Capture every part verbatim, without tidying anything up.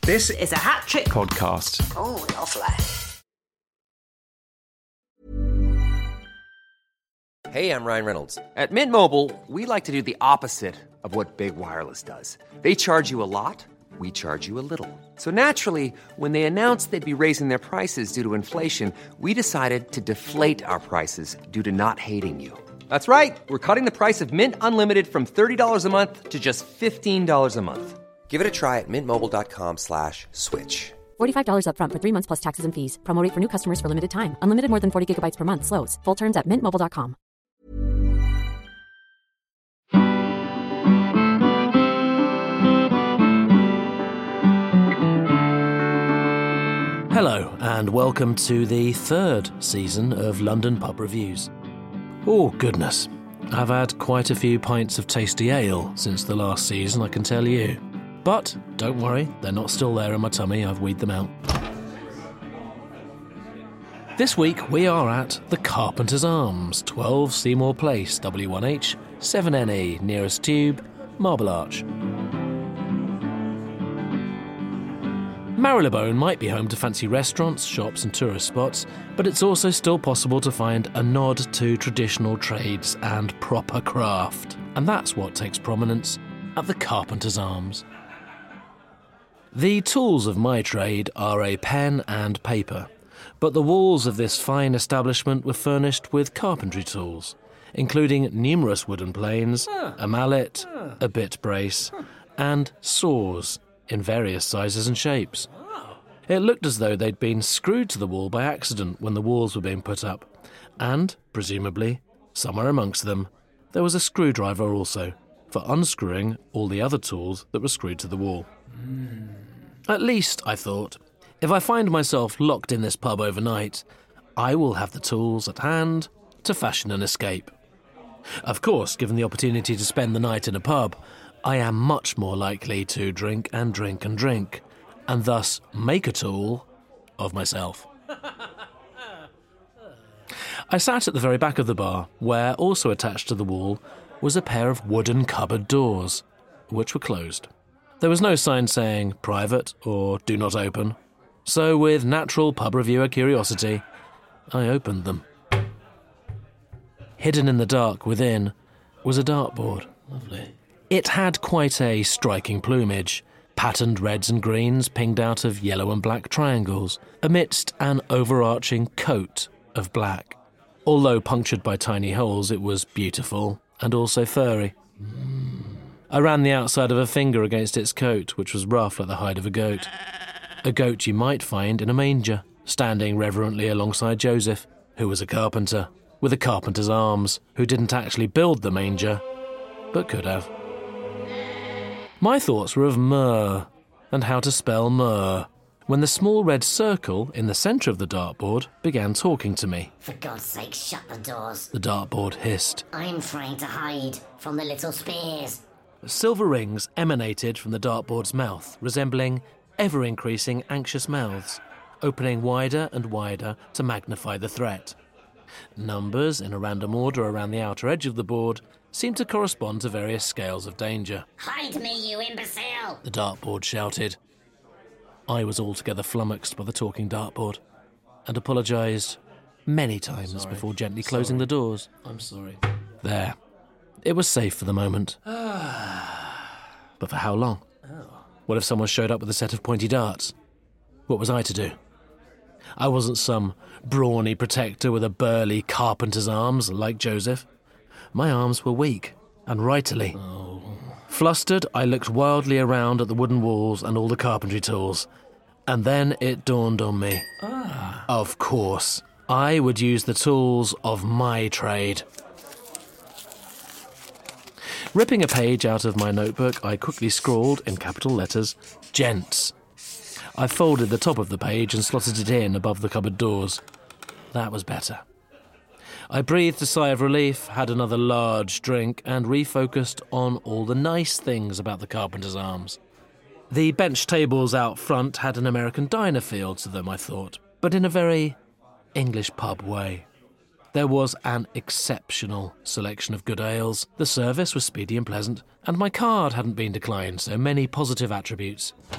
This is a hat trick podcast. Oh, lovely. Hey, I'm Ryan Reynolds. At Mint Mobile, we like to do the opposite of what Big Wireless does. They charge you a lot, we charge you a little. So naturally, when they announced they'd be raising their prices due to inflation, we decided to deflate our prices due to not hating you. That's right. We're cutting the price of Mint Unlimited from thirty dollars a month to just fifteen dollars a month. Give it a try at mintmobile.com slash switch. forty-five dollars up front for three months plus taxes and fees. Promo rate for new customers for limited time. Unlimited more than forty gigabytes per month. Slows full terms at mint mobile dot com. Hello, and welcome to the third season of London Pub Reviews. Oh, goodness. I've had quite a few pints of tasty ale since the last season, I can tell you. But don't worry, they're not still there in my tummy, I've weeded them out. This week we are at the Carpenter's Arms, twelve Seymour Place, W one H, seven N E, nearest tube, Marble Arch. Marylebone might be home to fancy restaurants, shops and tourist spots, but it's also still possible to find a nod to traditional trades and proper craft. And that's what takes prominence at the Carpenter's Arms. The tools of my trade are a pen and paper, but the walls of this fine establishment were furnished with carpentry tools, including numerous wooden planes, a mallet, a bit brace, and saws in various sizes and shapes. It looked as though they'd been screwed to the wall by accident when the walls were being put up, and, presumably, somewhere amongst them, there was a screwdriver also, for unscrewing all the other tools that were screwed to the wall. Mm. At least, I thought, if I find myself locked in this pub overnight, I will have the tools at hand to fashion an escape. Of course, given the opportunity to spend the night in a pub, I am much more likely to drink and drink and drink, and thus make a tool of myself. I sat at the very back of the bar, where, also attached to the wall, was a pair of wooden cupboard doors, which were closed. There was no sign saying private or do not open, so with natural pub reviewer curiosity, I opened them. Hidden in the dark within was a dartboard. Lovely. It had quite a striking plumage, patterned reds and greens pinged out of yellow and black triangles, amidst an overarching coat of black. Although punctured by tiny holes, it was beautiful and also furry. Mm. I ran the outside of a finger against its coat, which was rough like the hide of a goat. A goat you might find in a manger, standing reverently alongside Joseph, who was a carpenter, with a carpenter's arms, who didn't actually build the manger, but could have. My thoughts were of myrrh, and how to spell myrrh, when the small red circle in the centre of the dartboard began talking to me. For God's sake, shut the doors. The dartboard hissed. I'm trying to hide from the little spears. Silver rings emanated from the dartboard's mouth, resembling ever-increasing anxious mouths, opening wider and wider to magnify the threat. Numbers, in a random order around the outer edge of the board, seemed to correspond to various scales of danger. Hide me, you imbecile! The dartboard shouted. I was altogether flummoxed by the talking dartboard, and apologised many times sorry. before gently closing sorry. the doors. I'm sorry. There. It was safe for the moment. But for how long? Oh. What if someone showed up with a set of pointy darts? What was I to do? I wasn't some brawny protector with a burly carpenter's arms like Joseph. My arms were weak, and rightly. Oh. Flustered, I looked wildly around at the wooden walls and all the carpentry tools, and then it dawned on me. Ah. Of course, I would use the tools of my trade. Ripping a page out of my notebook, I quickly scrawled, in capital letters, Gents. I folded the top of the page and slotted it in above the cupboard doors. That was better. I breathed a sigh of relief, had another large drink, and refocused on all the nice things about the Carpenter's Arms. The bench tables out front had an American diner feel to them, I thought, but in a very English pub way. There was an exceptional selection of good ales, the service was speedy and pleasant, and my card hadn't been declined, so many positive attributes.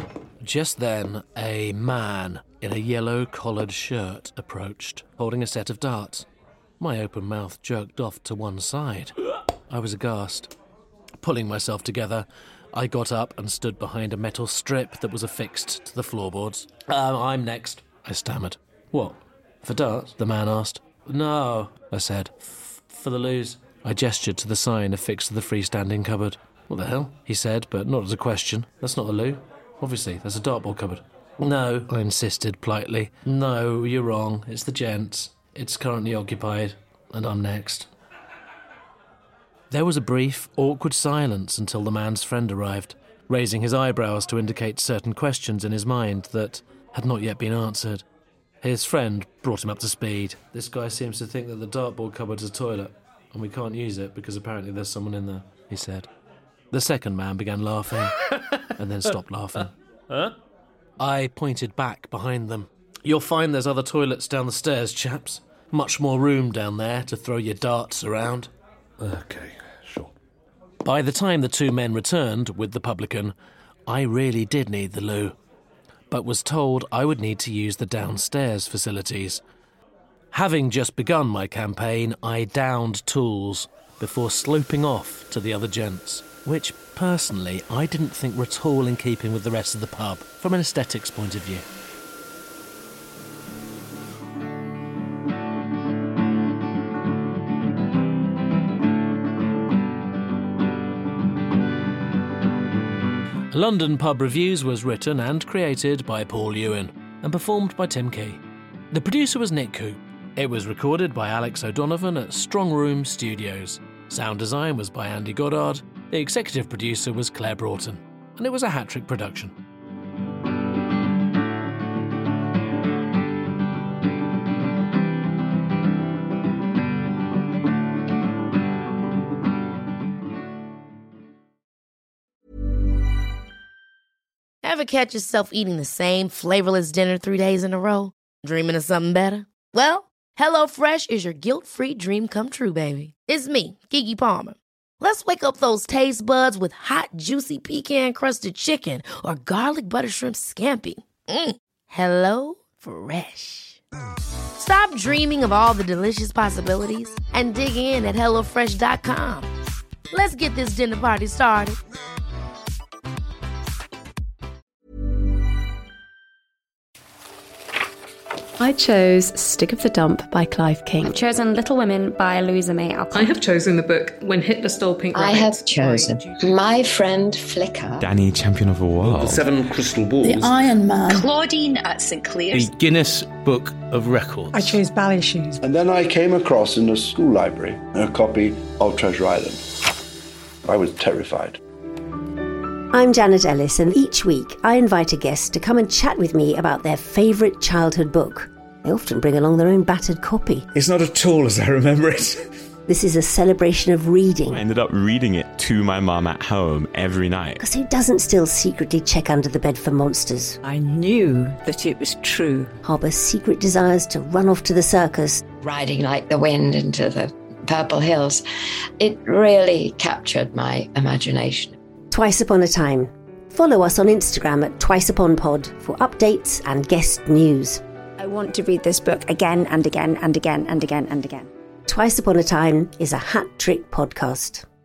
Just then, a man in a yellow collared shirt approached, holding a set of darts. My open mouth jerked off to one side. I was aghast. Pulling myself together, I got up and stood behind a metal strip that was affixed to the floorboards. Uh, I'm next, I stammered. What? For darts? The man asked. No, I said. F- for the loos. I gestured to the sign affixed to the freestanding cupboard. What the hell? He said, but not as a question. That's not a loo. Obviously, that's a dartboard cupboard. No, I insisted politely. No, you're wrong. It's the gents. It's currently occupied, and I'm next. There was a brief, awkward silence until the man's friend arrived, raising his eyebrows to indicate certain questions in his mind that had not yet been answered. His friend brought him up to speed. This guy seems to think that the dartboard cupboard's a toilet, and we can't use it because apparently there's someone in there, he said. The second man began laughing, and then stopped laughing. Huh? I pointed back behind them. You'll find there's other toilets down the stairs, chaps. Much more room down there to throw your darts around. Okay, sure. By the time the two men returned with the publican, I really did need the loo, but was told I would need to use the downstairs facilities. Having just begun my campaign, I downed tools before sloping off to the other gents, which, personally, I didn't think were at all in keeping with the rest of the pub, from an aesthetics point of view. London Pub Reviews was written and created by Paul Ewan and performed by Tim Key. The producer was Nick Coop. It was recorded by Alex O'Donovan at Strong Room Studios. Sound design was by Andy Goddard. The executive producer was Claire Broughton. And it was a hat-trick production. Ever catch yourself eating the same flavorless dinner three days in a row? Dreaming of something better? Well, HelloFresh is your guilt-free dream come true, baby. It's me, Keke Palmer. Let's wake up those taste buds with hot, juicy pecan-crusted chicken or garlic butter shrimp scampi. Mm. Hello Fresh. Stop dreaming of all the delicious possibilities and dig in at hello fresh dot com. Let's get this dinner party started. I chose Stick of the Dump by Clive King. I've chosen Little Women by Louisa May Alcott. I have chosen the book When Hitler Stole Pink Rabbit. I have chosen My Friend Flicker. Danny, Champion of the World. The Seven Crystal Balls. The Iron Man. Claudine at St Clear's. The Guinness Book of Records. I chose Ballet Shoes. And then I came across in a school library a copy of Treasure Island. I was terrified. I'm Janet Ellis, and each week I invite a guest to come and chat with me about their favourite childhood book. They often bring along their own battered copy. It's not at all as I remember it. This is a celebration of reading. I ended up reading it to my mum at home every night. Because who doesn't still secretly check under the bed for monsters? I knew that it was true. Harbour secret desires to run off to the circus. Riding like the wind into the purple hills. It really captured my imagination. Twice Upon a Time. Follow us on Instagram at Twice Upon Pod for updates and guest news. I want to read this book again and again and again and again and again. Twice Upon a Time is a hat-trick podcast.